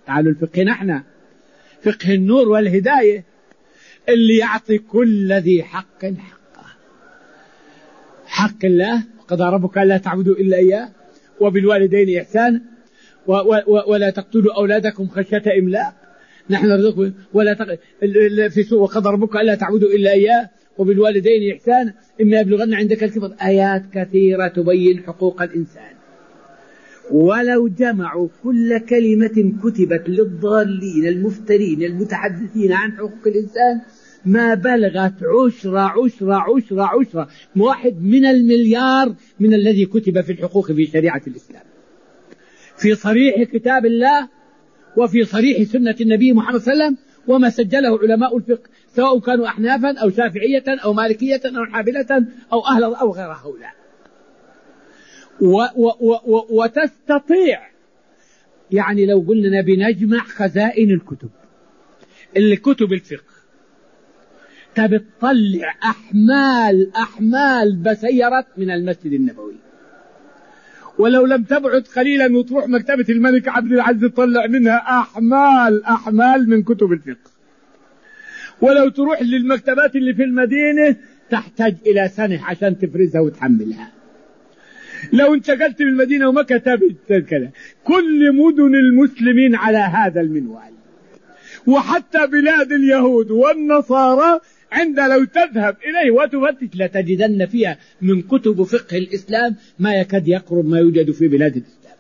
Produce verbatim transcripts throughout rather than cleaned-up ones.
تعالوا الفقه نحن فقه النور والهداية اللي يعطي كل ذي حق حقه. حق الله قضى ربك ألا تعبدوا إلا إياه وبالوالدين إحسانا ولا تقتلوا أولادكم خشية إملاق نحن نرزقكم ولا تق... في سوء وقضى ربك ألا تعبدوا إلا إياه وبالوالدين إحسانا إما يبلغن عندك الكبر. آيات كثيرة تبين حقوق الإنسان. ولو جمعوا كل كلمة كتبت للضالين المفترين المتحدثين عن حقوق الإنسان ما بلغت عشرة عشرة عشرة عشرة واحد من المليار من الذي كتب في الحقوق في شريعة الإسلام في صريح كتاب الله وفي صريح سنة النبي محمد صلى الله عليه وسلم وما سجله علماء الفقه سواء كانوا أحنافا أو شافعية أو مالكية أو حنابلة أو أهل أو غير هؤلاء. و و و وتستطيع يعني لو قلنا بنجمع خزائن الكتب اللي كتب الفقه تبتطلع أحمال أحمال بسيرت من المسجد النبوي. ولو لم تبعد قليلا وتروح مكتبة الملك عبد العزيز تطلع منها أحمال أحمال من كتب الفقه. ولو تروح للمكتبات اللي في المدينة تحتاج إلى سنة عشان تفرزها وتحملها. لو انتقلت من المدينة وما كتبت كذا كل مدن المسلمين على هذا المنوال وحتى بلاد اليهود والنصارى عند لو تذهب إليه وتفتش لتجدن فيها من كتب فقه الإسلام ما يكاد يقرب ما يوجد في بلاد الإسلام.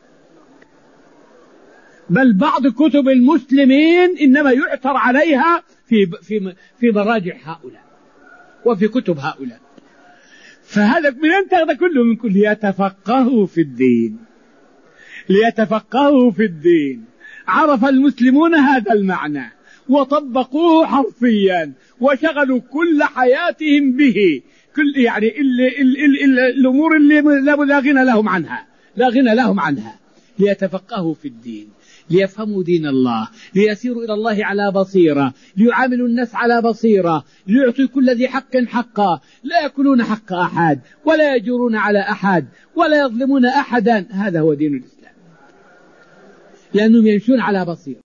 بل بعض كتب المسلمين إنما يعثر عليها في في في مراجع هؤلاء وفي كتب هؤلاء. فهذا من أن تأخذ كله من كل ليتفقهوا في الدين ليتفقهوا في الدين. عرف المسلمون هذا المعنى وطبقوه حرفيا وشغلوا كل حياتهم به كل يعني ال ال ال ال الأمور اللي لا غنى لهم عنها لا غنى لهم عنها ليتفقهوا في الدين ليفهموا دين الله ليسيروا إلى الله على بصيرة ليعاملوا الناس على بصيرة ليعطوا كل ذي حق حقا لا يأكلون حق أحد ولا يجورون على أحد ولا يظلمون أحدا. هذا هو دين الإسلام لأنهم يمشون على بصيرة.